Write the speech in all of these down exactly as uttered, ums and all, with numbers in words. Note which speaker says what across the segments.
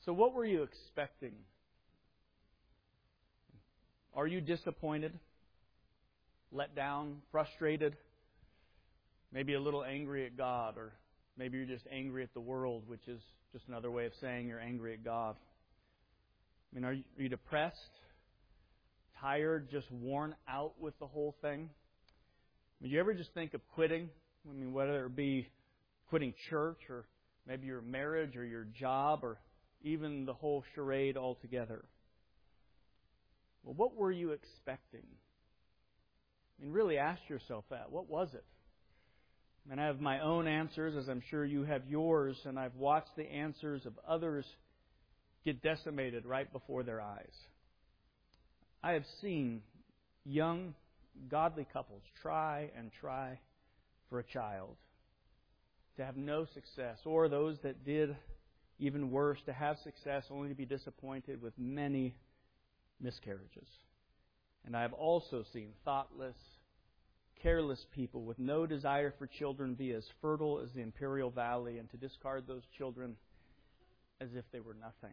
Speaker 1: So what were you expecting? Are you disappointed, let down, frustrated, maybe a little angry at God, or maybe you're just angry at the world, which is just another way of saying you're angry at God? I mean, are you, are you depressed, tired, just worn out with the whole thing? I mean, do you ever just think of quitting? I mean, whether it be quitting church, or maybe your marriage, or your job, or even the whole charade altogether. Well, what were you expecting? I mean, really ask yourself that. What was it? And I have my own answers, as I'm sure you have yours, and I've watched the answers of others get decimated right before their eyes. I have seen young, godly couples try and try for a child, to have no success, or those that did even worse, to have success only to be disappointed with many miscarriages. And I have also seen thoughtless, careless people with no desire for children be as fertile as the Imperial Valley, and to discard those children as if they were nothing.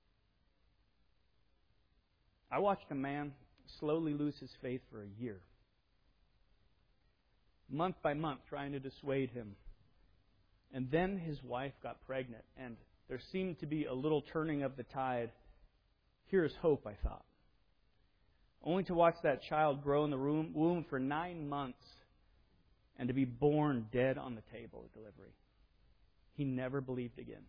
Speaker 1: I watched a man slowly lose his faith for a year, month by month, trying to dissuade him. And then his wife got pregnant, and there seemed to be a little turning of the tide. Here's hope, I thought. Only to watch that child grow in the womb for nine months and to be born dead on the table at delivery. He never believed again.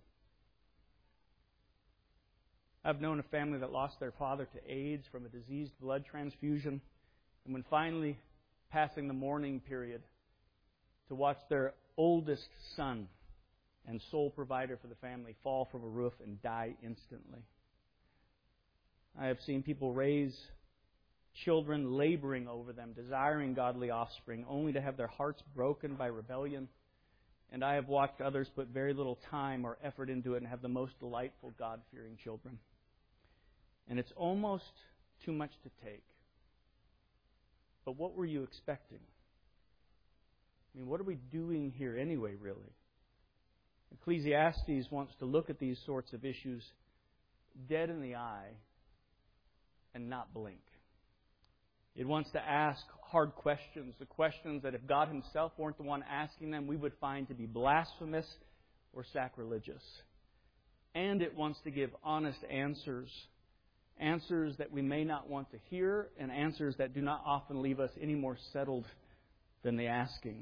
Speaker 1: I've known a family that lost their father to AIDS from a diseased blood transfusion, and when finally passing the mourning period, to watch their oldest son and sole provider for the family fall from a roof and die instantly. I have seen people raise children, laboring over them, desiring godly offspring, only to have their hearts broken by rebellion. And I have watched others put very little time or effort into it and have the most delightful, God-fearing children. And it's almost too much to take. But what were you expecting? I mean, what are we doing here anyway, really? Ecclesiastes wants to look at these sorts of issues dead in the eye and not blink. It wants to ask hard questions, the questions that if God Himself weren't the one asking them, we would find to be blasphemous or sacrilegious. And it wants to give honest answers, answers that we may not want to hear, and answers that do not often leave us any more settled than the asking.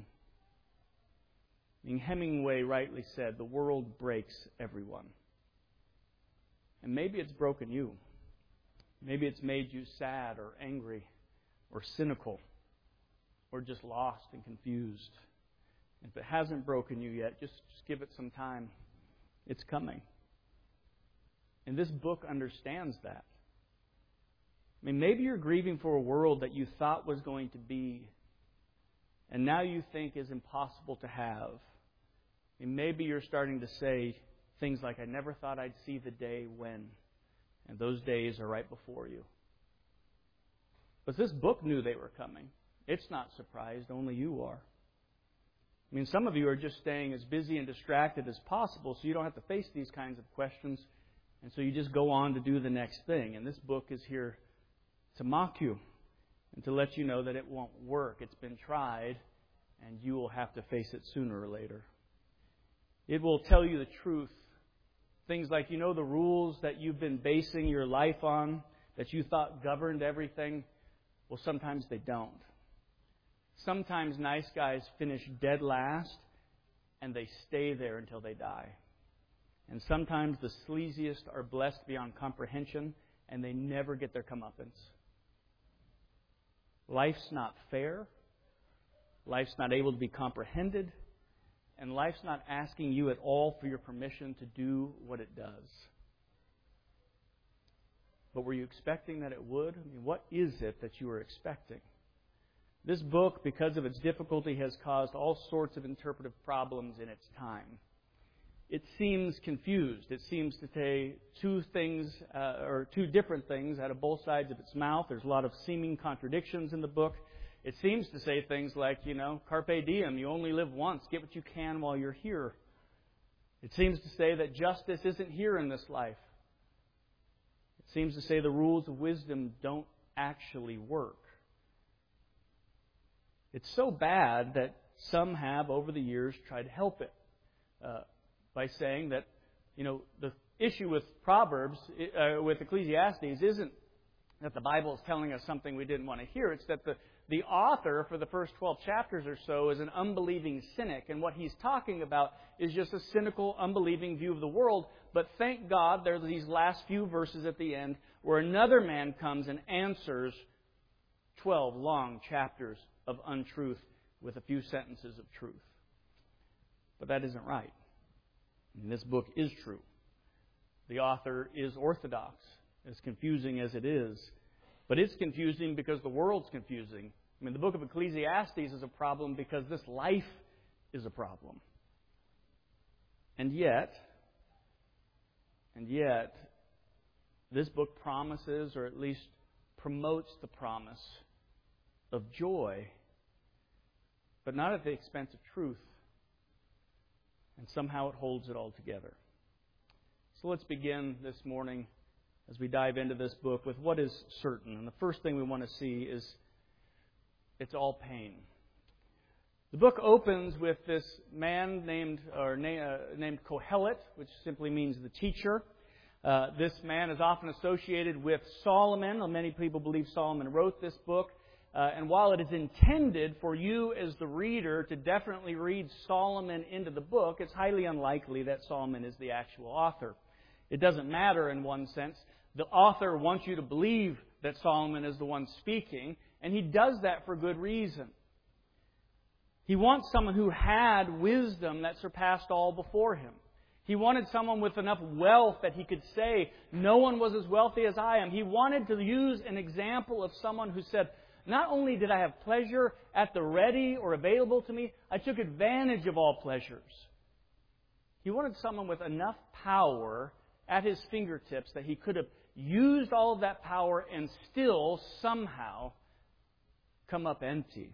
Speaker 1: I mean, Hemingway rightly said, the world breaks everyone. And maybe it's broken you. Maybe it's made you sad or angry or cynical or just lost and confused. If it hasn't broken you yet, just, just give it some time. It's coming. And this book understands that. I mean, maybe you're grieving for a world that you thought was going to be, and now you think is impossible to have. I mean, maybe you're starting to say things like, I never thought I'd see the day when. And those days are right before you. But this book knew they were coming. It's not surprised, only you are. I mean, some of you are just staying as busy and distracted as possible so you don't have to face these kinds of questions. And so you just go on to do the next thing. And this book is here to mock you and to let you know that it won't work. It's been tried, and you will have to face it sooner or later. It will tell you the truth. Things like, you know, the rules that you've been basing your life on, that you thought governed everything, well, sometimes they don't. Sometimes nice guys finish dead last, and they stay there until they die. And sometimes the sleaziest are blessed beyond comprehension, and they never get their comeuppance. Life's not fair. Life's not able to be comprehended. And life's not asking you at all for your permission to do what it does. But were you expecting that it would? I mean, what is it that you were expecting? This book, because of its difficulty, has caused all sorts of interpretive problems in its time. It seems confused. It seems to say two things, uh, or two different things out of both sides of its mouth. There's a lot of seeming contradictions in the book. It seems to say things like, you know, carpe diem, you only live once, get what you can while you're here. It seems to say that justice isn't here in this life. seems to say the rules of wisdom don't actually work. It's so bad that some have, over the years, tried to help it uh, by saying that, you know, the issue with Proverbs, uh, with Ecclesiastes, isn't that the Bible is telling us something we didn't want to hear. It's that the, the author, for the first twelve chapters or so, is an unbelieving cynic. And what he's talking about is just a cynical, unbelieving view of the world. But thank God there are these last few verses at the end where another man comes and answers twelve long chapters of untruth with a few sentences of truth. But that isn't right. And this book is true. The author is orthodox, as confusing as it is. But it's confusing because the world's confusing. I mean, the book of Ecclesiastes is a problem because this life is a problem. And yet, and yet, this book promises, or at least promotes the promise of joy, but not at the expense of truth. And somehow it holds it all together. So let's begin this morning as we dive into this book with what is certain. And the first thing we want to see is it's all pain. The book opens with this man named or na- uh, named Kohelet, which simply means the teacher. Uh, this man is often associated with Solomon. Many people believe Solomon wrote this book. Uh, and while it is intended for you as the reader to definitely read Solomon into the book, it's highly unlikely that Solomon is the actual author. It doesn't matter in one sense. The author wants you to believe that Solomon is the one speaking, and he does that for good reason. He wants someone who had wisdom that surpassed all before him. He wanted someone with enough wealth that he could say, no one was as wealthy as I am. He wanted to use an example of someone who said, not only did I have pleasure at the ready or available to me, I took advantage of all pleasures. He wanted someone with enough power at his fingertips that he could have used all of that power and still somehow come up empty.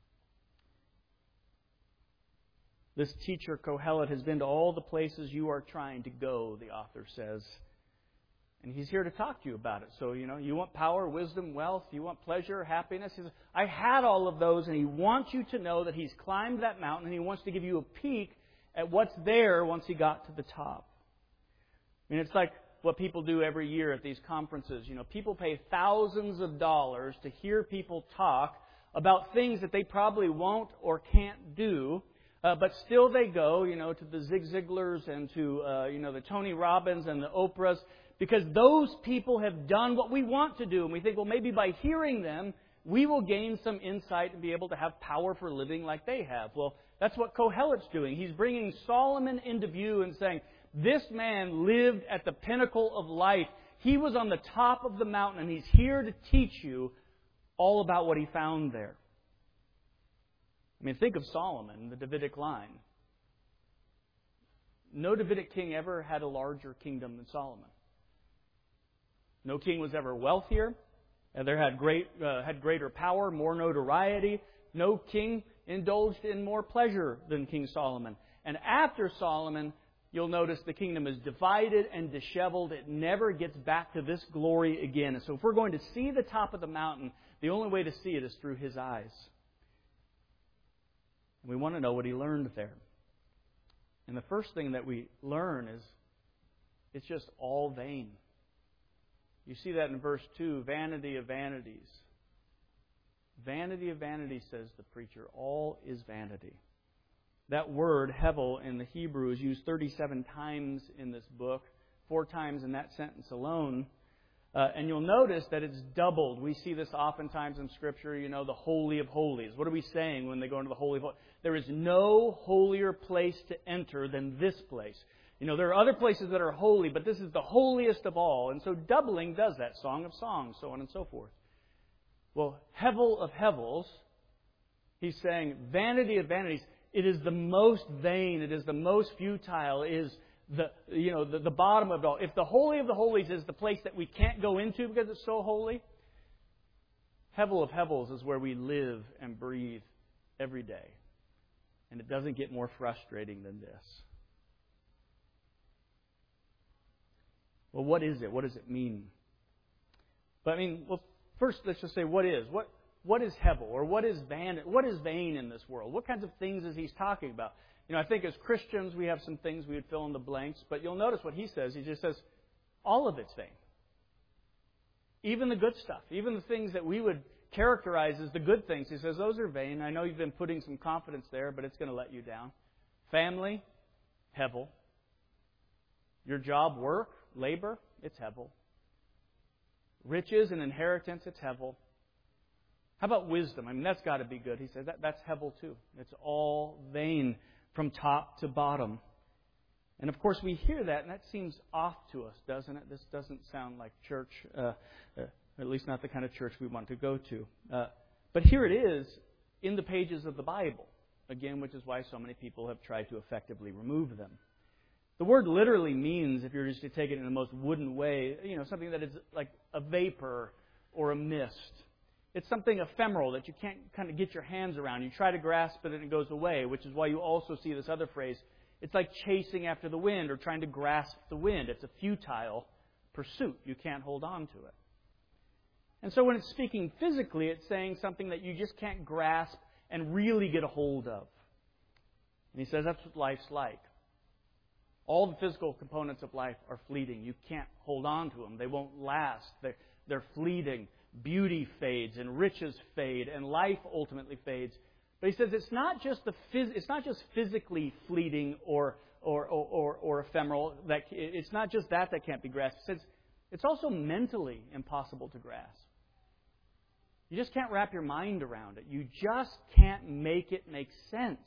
Speaker 1: This teacher, Kohelet, has been to all the places you are trying to go, the author says. And he's here to talk to you about it. So, you know, you want power, wisdom, wealth, you want pleasure, happiness. He says, I had all of those, and he wants you to know that he's climbed that mountain, and he wants to give you a peek at what's there once he got to the top. I mean, it's like what people do every year at these conferences. You know, people pay thousands of dollars to hear people talk about things that they probably won't or can't do. Uh, but still they go, you know, to the Zig Ziglars and to, uh, you know, the Tony Robbins and the Oprahs, because those people have done what we want to do. And we think, well, maybe by hearing them, we will gain some insight and be able to have power for living like they have. Well, that's what Kohelet's doing. He's bringing Solomon into view and saying, this man lived at the pinnacle of life. He was on the top of the mountain, and he's here to teach you all about what he found there. I mean, think of Solomon, the Davidic line. No Davidic king ever had a larger kingdom than Solomon. No king was ever wealthier. And there had great uh, had greater power, more notoriety. No king indulged in more pleasure than King Solomon. And after Solomon, you'll notice the kingdom is divided and disheveled. It never gets back to this glory again. And so if we're going to see the top of the mountain, the only way to see it is through his eyes. And we want to know what he learned there. And the first thing that we learn is it's just all vain. You see that in verse two, vanity of vanities. Vanity of vanities, says the preacher. All is vanity. That word, hevel, in the Hebrew is used thirty-seven times in this book, four times in that sentence alone. Uh, and you'll notice that it's doubled. We see this oftentimes in Scripture, you know, the Holy of Holies. What are we saying when they go into the Holy of Holies? There is no holier place to enter than this place. You know, there are other places that are holy, but this is the holiest of all. And so doubling does that. Song of Songs, so on and so forth. Well, Hevel of Hevels, he's saying, vanity of vanities. It is the most vain. It is the most futile. It is the, you know, the, the bottom of it all. If the Holy of the Holies is the place that we can't go into because it's so holy, Hevel of Hevels is where we live and breathe every day. And it doesn't get more frustrating than this. Well, what is it? What does it mean? But I mean, well, first let's just say what is. What what is Hevel? Or what is van what is vain in this world? What kinds of things is he talking about? You know, I think as Christians we have some things we would fill in the blanks, but you'll notice what he says. He just says, all of it's vain. Even the good stuff, even the things that we would characterize as the good things. He says, those are vain. I know you've been putting some confidence there, but it's going to let you down. Family, Hevel. Your job, work, labor, it's Hevel. Riches and inheritance, it's Hevel. How about wisdom? I mean, that's got to be good. He says that that's Hevel too. It's all vain from top to bottom. And of course, we hear that, and that seems off to us, doesn't it? This doesn't sound like church, uh, uh, at least not the kind of church we want to go to. Uh, but here it is in the pages of the Bible, again, which is why so many people have tried to effectively remove them. The word literally means, if you're just to take it in the most wooden way, you know, something that is like a vapor or a mist. It's something ephemeral that you can't kind of get your hands around. You try to grasp it and it goes away, which is why you also see this other phrase. It's like chasing after the wind or trying to grasp the wind. It's a futile pursuit. You can't hold on to it. And so when it's speaking physically, it's saying something that you just can't grasp and really get a hold of. And he says that's what life's like. All the physical components of life are fleeting. You can't hold on to them. They won't last. They're, they're fleeting. Beauty fades and riches fade and life ultimately fades. But he says it's not just the phys- it's not just physically fleeting or or, or or or ephemeral. That it's not just that that can't be grasped. He says it's also mentally impossible to grasp. You just can't wrap your mind around it. You just can't make it make sense.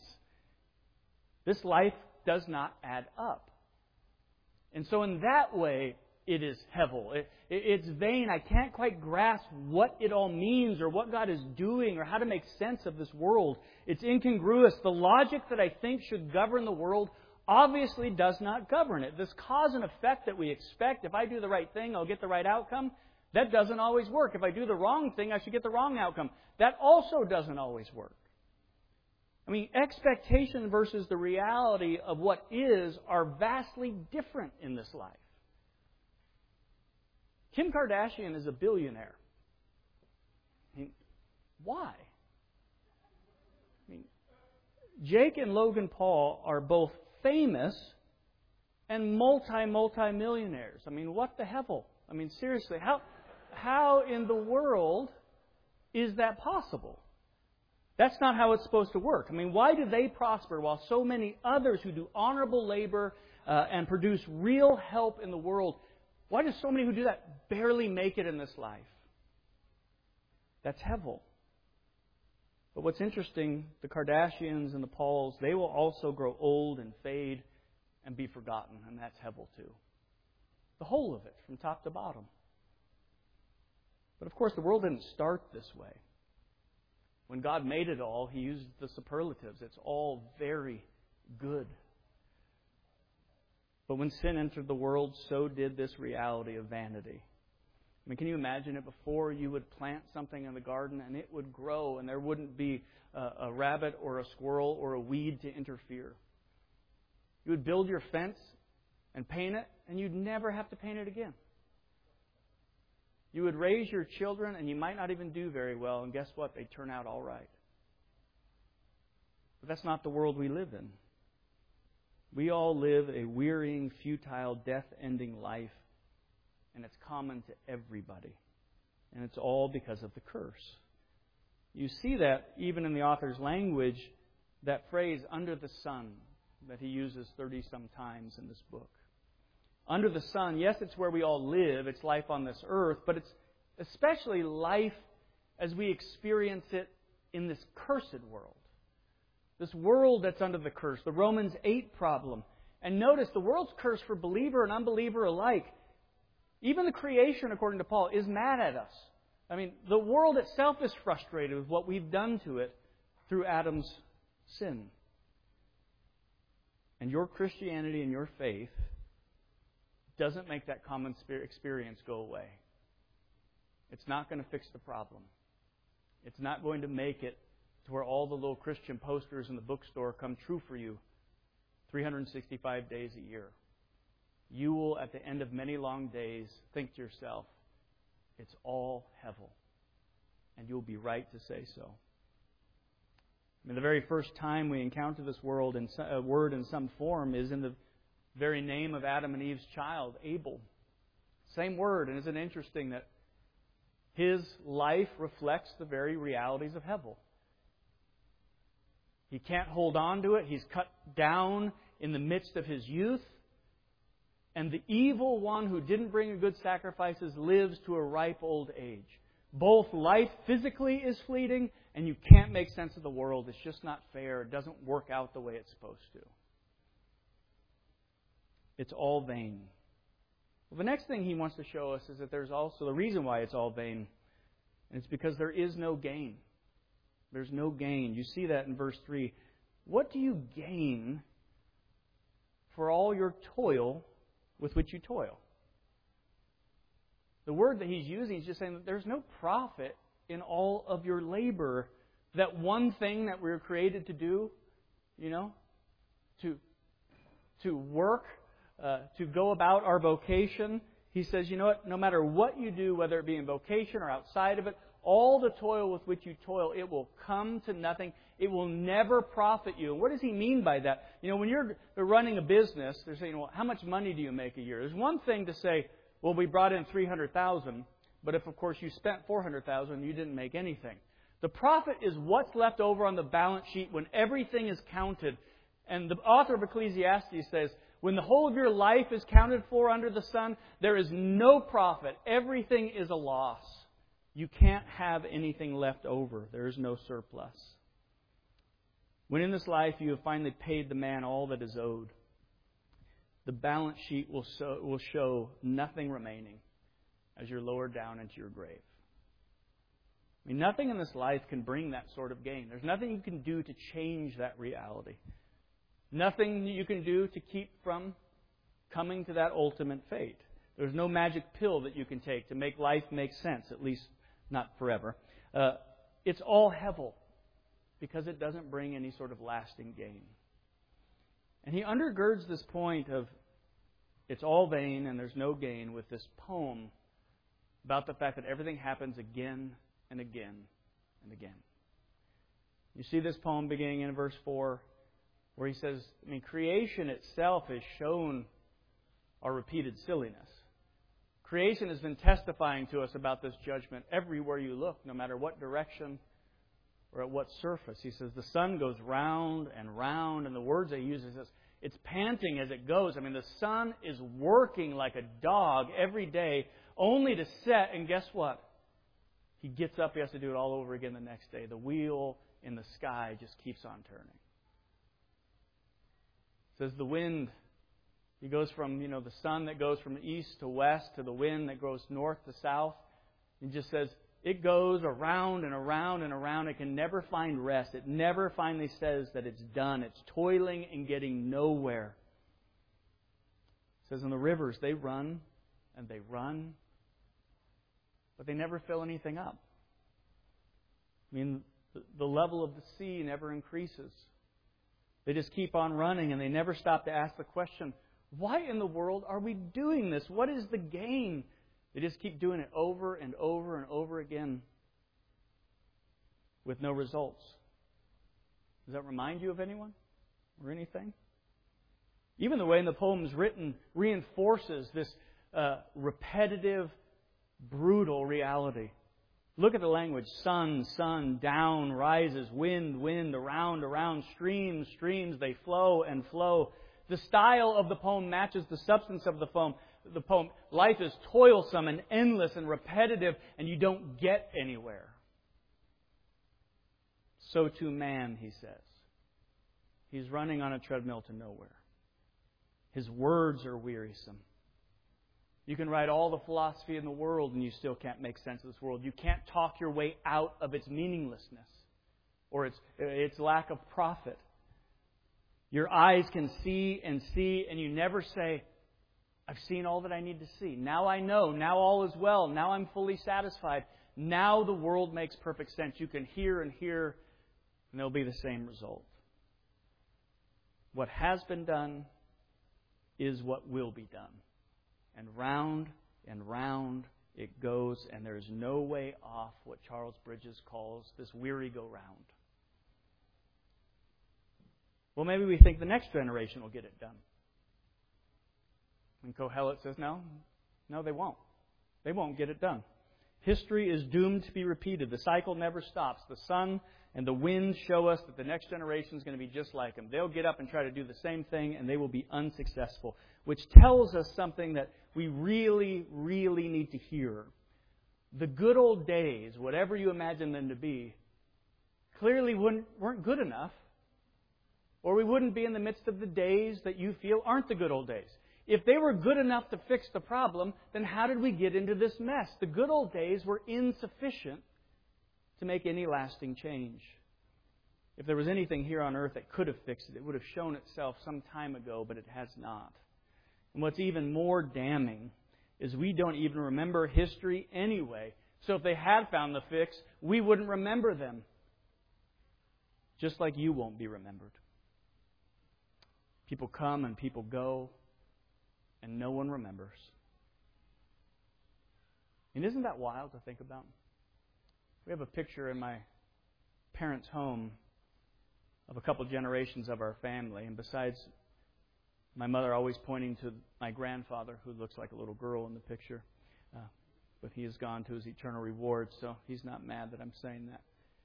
Speaker 1: This life does not add up. And so in that way, it is Hevel. It, it, it's vain. I can't quite grasp what it all means or what God is doing or how to make sense of this world. It's incongruous. The logic that I think should govern the world obviously does not govern it. This cause and effect that we expect, if I do the right thing, I'll get the right outcome, that doesn't always work. If I do the wrong thing, I should get the wrong outcome. That also doesn't always work. I mean, expectation versus the reality of what is are vastly different in this life. Kim Kardashian is a billionaire. I mean, why? I mean, Jake and Logan Paul are both famous and multi, multi-millionaires. I mean, what the Hevel? I mean, seriously, how, how in the world is that possible? That's not how it's supposed to work. I mean, why do they prosper while so many others who do honorable labor uh, and produce real help in the world, why do so many who do that barely make it in this life? That's Hevel. But what's interesting, the Kardashians and the Pauls, they will also grow old and fade and be forgotten, and that's Hevel too. The whole of it, from top to bottom. But of course, the world didn't start this way. When God made it all, He used the superlatives. It's all very good. But when sin entered the world, so did this reality of vanity. I mean, can you imagine it? Before, you would plant something in the garden and it would grow and there wouldn't be a, a rabbit or a squirrel or a weed to interfere. You would build your fence and paint it and you'd never have to paint it again. You would raise your children and you might not even do very well, and guess what? They'd turn out all right. But that's not the world we live in. We all live a wearying, futile, death-ending life, and it's common to everybody. And it's all because of the curse. You see that even in the author's language, that phrase, under the sun, that he uses thirty-some times in this book. Under the sun, yes, it's where we all live. It's life on this earth. But it's especially life as we experience it in this cursed world. This world that's under the curse. The Romans eight problem. And notice, the world's curse for believer and unbeliever alike. Even the creation, according to Paul, is mad at us. I mean, the world itself is frustrated with what we've done to it through Adam's sin. And your Christianity and your faith doesn't make that common experience go away. It's not going to fix the problem. It's not going to make it to where all the little Christian posters in the bookstore come true for you three hundred sixty-five days a year. You will, at the end of many long days, think to yourself, It's all hevel. And you'll be right to say so. I mean, the very first time we encounter this world in a word in some form is in the very name of Adam and Eve's child, Abel. Same word, and isn't it interesting that his life reflects the very realities of hevel? He can't hold on to it. He's cut down in the midst of his youth. And the evil one who didn't bring good sacrifices lives to a ripe old age. Both life physically is fleeting, and you can't make sense of the world. It's just not fair. It doesn't work out the way it's supposed to. It's all vain. Well, the next thing he wants to show us is that there's also the reason why it's all vain. And it's because there is no gain. There's no gain. You see that in verse three. What do you gain for all your toil with which you toil? The word that he's using is just saying that there's no profit in all of your labor. That one thing that we were created to do, you know, to, to work, uh, to go about our vocation. He says, you know what, no matter what you do, whether it be in vocation or outside of it, all the toil with which you toil, it will come to nothing. It will never profit you. And what does he mean by that? You know, when you're running a business, they're saying, well, how much money do you make a year? There's one thing to say, well, we brought in three hundred thousand dollars, but if, of course, you spent four hundred thousand dollars, you didn't make anything. The profit is what's left over on the balance sheet when everything is counted. And the author of Ecclesiastes says, when the whole of your life is counted for under the sun, there is no profit. Everything is a loss. You can't have anything left over. There is no surplus. When in this life you have finally paid the man all that is owed, the balance sheet will show, will show nothing remaining as you're lowered down into your grave. I mean, nothing in this life can bring that sort of gain. There's nothing you can do to change that reality. Nothing you can do to keep from coming to that ultimate fate. There's no magic pill that you can take to make life make sense, at least not forever. Uh, it's all hevel because it doesn't bring any sort of lasting gain. And he undergirds this point of it's all vain and there's no gain with this poem about the fact that everything happens again and again and again. You see this poem beginning in verse four where he says, I mean, creation itself has shown our repeated silliness. Creation has been testifying to us about this judgment everywhere you look, no matter what direction or at what surface. He says the sun goes round and round, and the words he uses is it's panting as it goes. I mean, the sun is working like a dog every day, only to set, and guess what? He gets up, he has to do it all over again the next day. The wheel in the sky just keeps on turning. It says the wind, he goes from, you know, the sun that goes from east to west to the wind that goes north to south. He just says it goes around and around and around. It can never find rest. It never finally says that it's done. It's toiling and getting nowhere. It says in the rivers, they run and they run, but they never fill anything up. I mean, the level of the sea never increases. They just keep on running and they never stop to ask the question, why in the world are we doing this? What is the gain? They just keep doing it over and over and over again with no results. Does that remind you of anyone or anything? Even the way in the poem is written reinforces this uh, repetitive, brutal reality. Look at the language. Sun, sun, down, rises, wind, wind, around, around, streams, streams, they flow and flow. The style of the poem matches the substance of the poem. The poem. Life is toilsome and endless and repetitive, and you don't get anywhere. So too man, he says. He's running on a treadmill to nowhere. His words are wearisome. You can write all the philosophy in the world, and you still can't make sense of this world. You can't talk your way out of its meaninglessness or its, its lack of profit. Your eyes can see and see, and you never say, I've seen all that I need to see. Now I know. Now all is well. Now I'm fully satisfied. Now the world makes perfect sense. You can hear and hear, and there'll be the same result. What has been done is what will be done. And round and round it goes, and there is no way off what Charles Bridges calls this weary-go-round. Well, maybe we think the next generation will get it done. And Kohelet says, no, no, they won't. They won't get it done. History is doomed to be repeated. The cycle never stops. The sun and the wind show us that the next generation is going to be just like them. They'll get up and try to do the same thing, and they will be unsuccessful, which tells us something that we really, really need to hear. The good old days, whatever you imagine them to be, clearly weren't good enough, or we wouldn't be in the midst of the days that you feel aren't the good old days. If they were good enough to fix the problem, then how did we get into this mess? The good old days were insufficient to make any lasting change. If there was anything here on earth that could have fixed it, it would have shown itself some time ago, but it has not. And what's even more damning is we don't even remember history anyway. So if they had found the fix, we wouldn't remember them. Just like you won't be remembered. People come and people go, and no one remembers. And isn't that wild to think about? We have a picture in my parents' home of a couple generations of our family. And besides my mother always pointing to my grandfather, who looks like a little girl in the picture, uh, but he has gone to his eternal reward, so he's not mad that I'm saying that.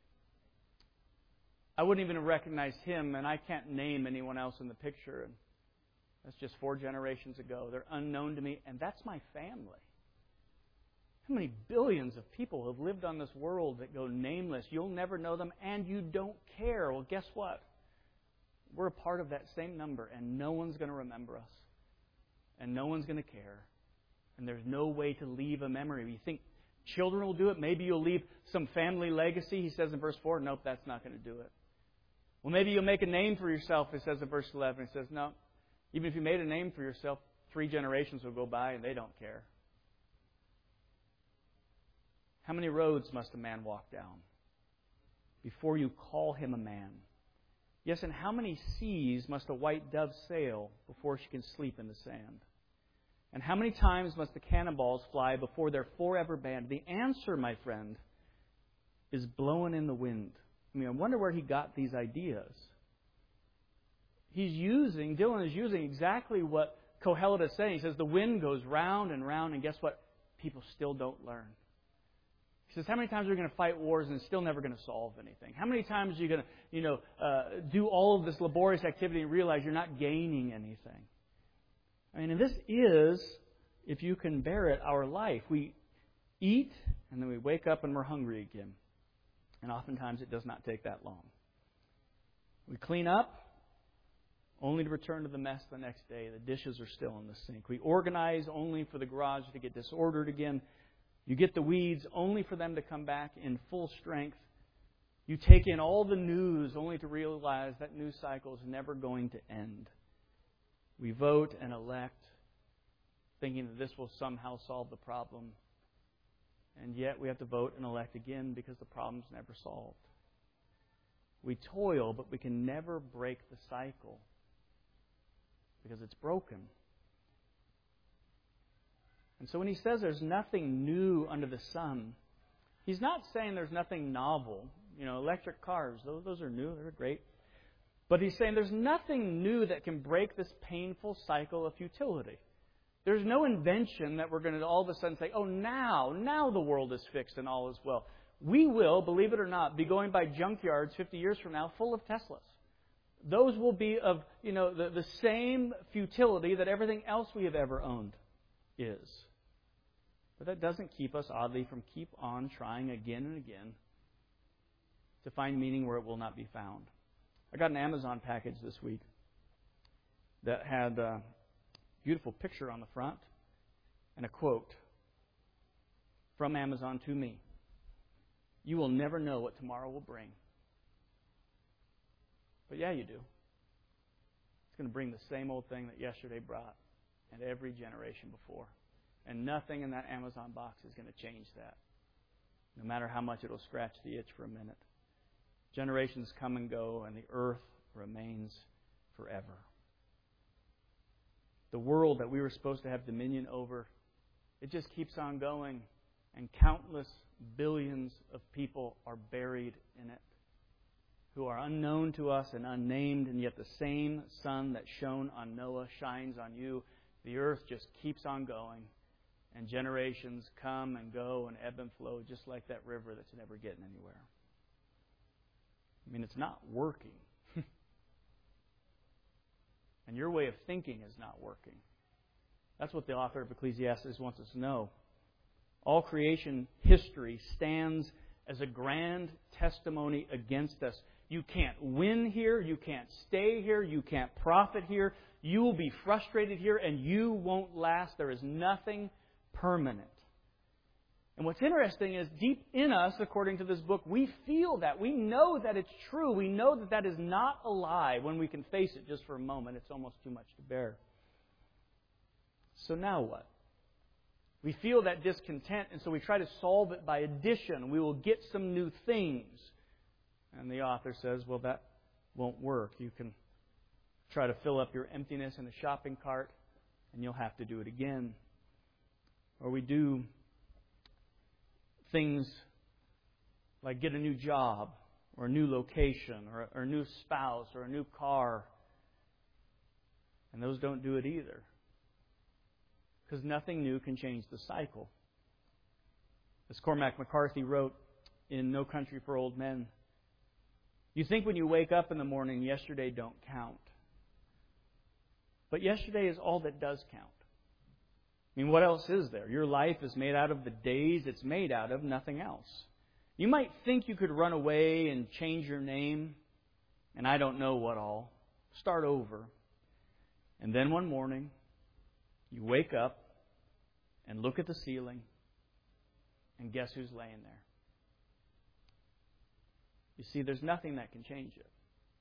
Speaker 1: I wouldn't even recognize him, and I can't name anyone else in the picture. And that's just four generations ago. They're unknown to me, and that's my family. How many billions of people have lived on this world that go nameless? You'll never know them, and you don't care. Well, guess what? We're a part of that same number, and no one's going to remember us. And no one's going to care. And there's no way to leave a memory. You think children will do it? Maybe you'll leave some family legacy. He says in verse four, nope, that's not going to do it. Well, maybe you'll make a name for yourself, he says in verse eleven. He says, no, even if you made a name for yourself, three generations will go by and they don't care. How many roads must a man walk down before you call him a man? Yes, and how many seas must a white dove sail before she can sleep in the sand? And how many times must the cannonballs fly before they're forever banned? The answer, my friend, is blowing in the wind. I mean, I wonder where he got these ideas. He's using, Dylan is using exactly what Kohelet is saying. He says the wind goes round and round, and guess what? People still don't learn. He says, how many times are you going to fight wars and it's still never going to solve anything? How many times are you going to, you know, uh, do all of this laborious activity and realize you're not gaining anything? I mean, and this is, if you can bear it, our life. We eat, and then we wake up and we're hungry again. And oftentimes it does not take that long. We clean up, only to return to the mess the next day. The dishes are still in the sink. We organize only for the garage to get disordered again. You get the weeds only for them to come back in full strength. You take in all the news only to realize that news cycle is never going to end. We vote and elect thinking that this will somehow solve the problem. And yet we have to vote and elect again because the problem's never solved. We toil, but we can never break the cycle because it's broken. And so when he says there's nothing new under the sun, he's not saying there's nothing novel. You know, electric cars, those, those are new, they're great. But he's saying there's nothing new that can break this painful cycle of futility. There's no invention that we're going to all of a sudden say, oh, now, now the world is fixed and all is well. We will, believe it or not, be going by junkyards fifty years from now full of Teslas. Those will be of, you know, the, the same futility that everything else we have ever owned is. But that doesn't keep us, oddly, from keep on trying again and again to find meaning where it will not be found. I got an Amazon package this week that had a beautiful picture on the front and a quote from Amazon to me. You will never know what tomorrow will bring. But yeah, you do. It's going to bring the same old thing that yesterday brought and every generation before. And nothing in that Amazon box is going to change that. No matter how much it'll scratch the itch for a minute. Generations come and go, and the earth remains forever. The world that we were supposed to have dominion over, it just keeps on going. And countless billions of people are buried in it, who are unknown to us and unnamed, and yet the same sun that shone on Noah shines on you. The earth just keeps on going, and generations come and go and ebb and flow just like that river that's never getting anywhere. I mean, it's not working. And your way of thinking is not working. That's what the author of Ecclesiastes wants us to know. All creation history stands as a grand testimony against us. You can't win here. You can't stay here. You can't profit here. You will be frustrated here, and you won't last. There is nothing permanent. And what's interesting is deep in us, according to this book, we feel that. We know that it's true. We know that that is not a lie. When we can face it just for a moment, it's almost too much to bear. So now what? We feel that discontent, and so we try to solve it by addition. We will get some new things. And the author says, well, that won't work. You can try to fill up your emptiness in a shopping cart, and you'll have to do it again. Or we do things like get a new job, or a new location, or, or a new spouse, or a new car. And those don't do it either. Because nothing new can change the cycle. As Cormac McCarthy wrote in No Country for Old Men, you think when you wake up in the morning, yesterday don't count. But yesterday is all that does count. I mean, what else is there? Your life is made out of the days it's made out of, nothing else. You might think you could run away and change your name, and I don't know what all. Start over. And then one morning, you wake up and look at the ceiling, and guess who's laying there? You see, there's nothing that can change it.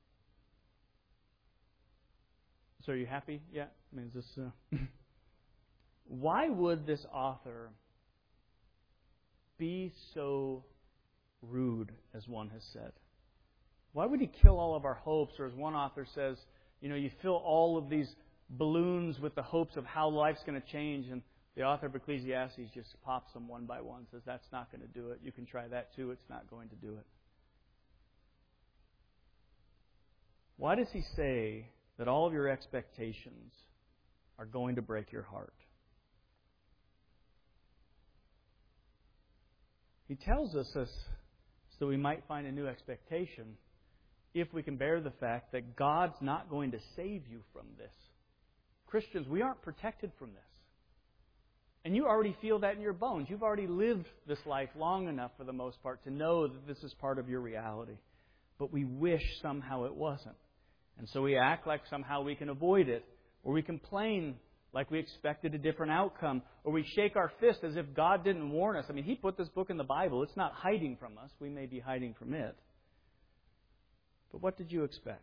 Speaker 1: So are you happy yet? I mean, is this... Uh... Why would this author be so rude, as one has said? Why would he kill all of our hopes? Or as one author says, you know, you fill all of these balloons with the hopes of how life's going to change, and the author of Ecclesiastes just pops them one by one, says that's not going to do it. You can try that too. It's not going to do it. Why does he say that all of your expectations are going to break your heart? He tells us this so we might find a new expectation if we can bear the fact that God's not going to save you from this. Christians, we aren't protected from this. And you already feel that in your bones. You've already lived this life long enough, for the most part, to know that this is part of your reality. But we wish somehow it wasn't. And so we act like somehow we can avoid it, or we complain like we expected a different outcome, or we shake our fist as if God didn't warn us. I mean, He put this book in the Bible. It's not hiding from us. We may be hiding from it. But what did you expect?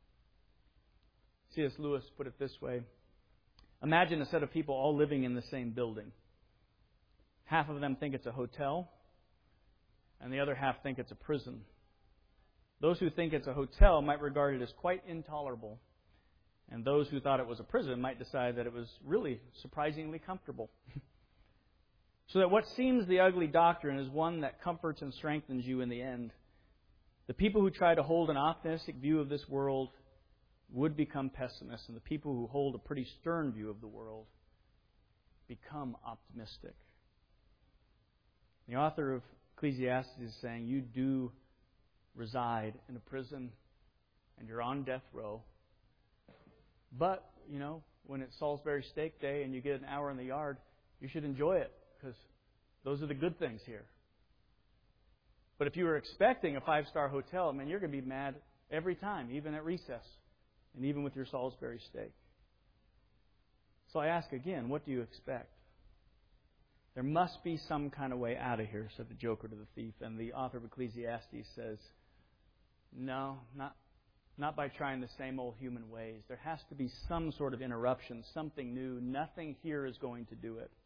Speaker 1: C S Lewis put it this way. Imagine a set of people all living in the same building. Half of them think it's a hotel, and the other half think it's a prison. Those who think it's a hotel might regard it as quite intolerable. And those who thought it was a prison might decide that it was really surprisingly comfortable. So that what seems the ugly doctrine is one that comforts and strengthens you in the end. The people who try to hold an optimistic view of this world would become pessimists, and the people who hold a pretty stern view of the world become optimistic. The author of Ecclesiastes is saying you do reside in a prison and you're on death row. But, you know, when it's Salisbury steak day and you get an hour in the yard, you should enjoy it, because those are the good things here. But if you were expecting a five-star hotel, I mean, you're going to be mad every time, even at recess, and even with your Salisbury steak. So I ask again, what do you expect? There must be some kind of way out of here, said the joker to the thief. And the author of Ecclesiastes says, no, not Not by trying the same old human ways. There has to be some sort of interruption, something new. Nothing here is going to do it.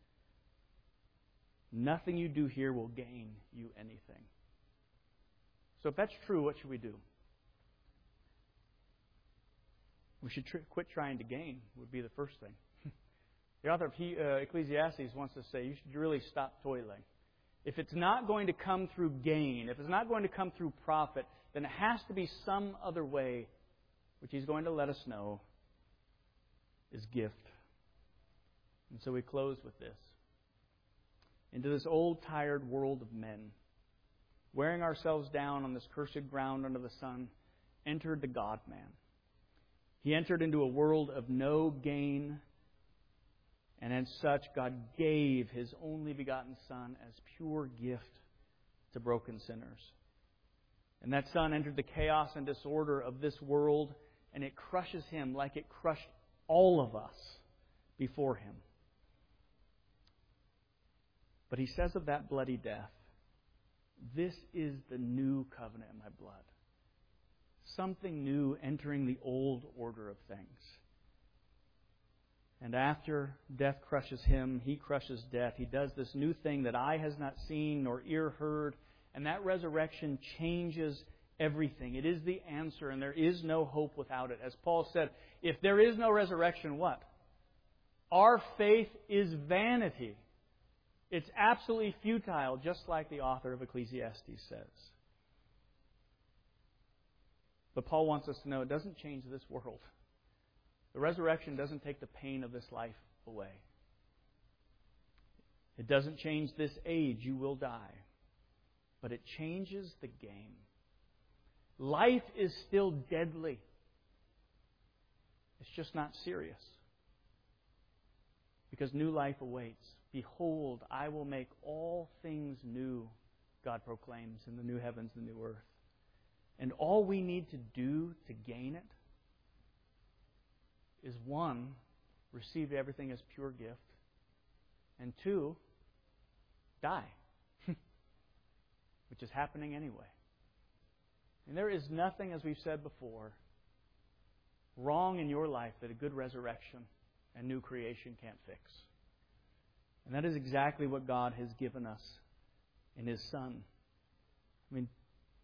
Speaker 1: Nothing you do here will gain you anything. So if that's true, what should we do? We should tr- quit trying to gain, would be the first thing. The author of he, uh, Ecclesiastes wants to say you should really stop toiling. If it's not going to come through gain, if it's not going to come through profit, then it has to be some other way, which he's going to let us know is gift. And so we close with this. Into this old, tired world of men, wearing ourselves down on this cursed ground under the sun, entered the God-man. He entered into a world of no gain, and as such, God gave His only begotten Son as pure gift to broken sinners. And that Son entered the chaos and disorder of this world, and it crushes Him like it crushed all of us before Him. But He says of that bloody death, "This is the new covenant in my blood." Something new entering the old order of things. And after death crushes Him, He crushes death. He does this new thing that eye has not seen nor ear heard. And that resurrection changes everything. It is the answer, and there is no hope without it. As Paul said, if there is no resurrection, what? Our faith is vanity. It's absolutely futile, just like the author of Ecclesiastes says. But Paul wants us to know it doesn't change this world. The resurrection doesn't take the pain of this life away. It doesn't change this age. You will die. But it changes the game. Life is still deadly. It's just not serious. Because new life awaits. Behold, I will make all things new, God proclaims, in the new heavens and the new earth. And all we need to do to gain it is, one, receive everything as pure gift, and two, die, which is happening anyway. And there is nothing, as we've said before, wrong in your life that a good resurrection and new creation can't fix. And that is exactly what God has given us in His Son. I mean,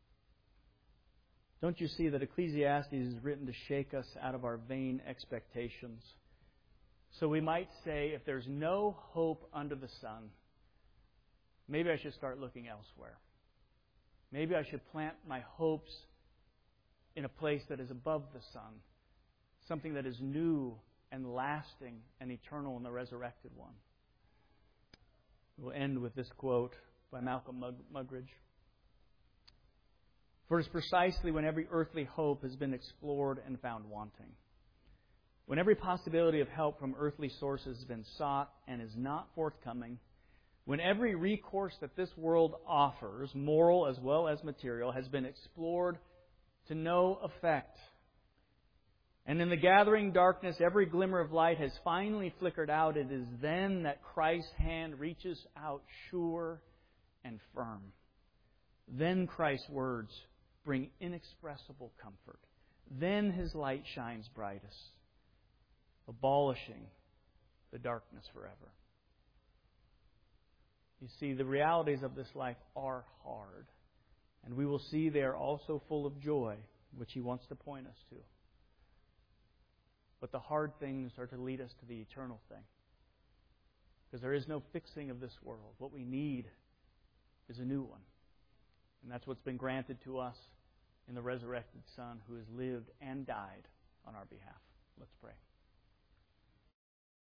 Speaker 1: don't you see that Ecclesiastes is written to shake us out of our vain expectations? So we might say, if there's no hope under the sun, maybe I should start looking elsewhere. Maybe I should plant my hopes in a place that is above the sun, something that is new and lasting and eternal in the resurrected one. We'll end with this quote by Malcolm Muggeridge. For it is precisely when every earthly hope has been explored and found wanting, when every possibility of help from earthly sources has been sought and is not forthcoming, when every recourse that this world offers, moral as well as material, has been explored to no effect, and in the gathering darkness every glimmer of light has finally flickered out, it is then that Christ's hand reaches out sure and firm. Then Christ's words bring inexpressible comfort. Then His light shines brightest, abolishing the darkness forever. You see, the realities of this life are hard. And we will see they are also full of joy, which He wants to point us to. But the hard things are to lead us to the eternal thing. Because there is no fixing of this world. What we need is a new one. And that's what's been granted to us in the resurrected Son who has lived and died on our behalf. Let's pray.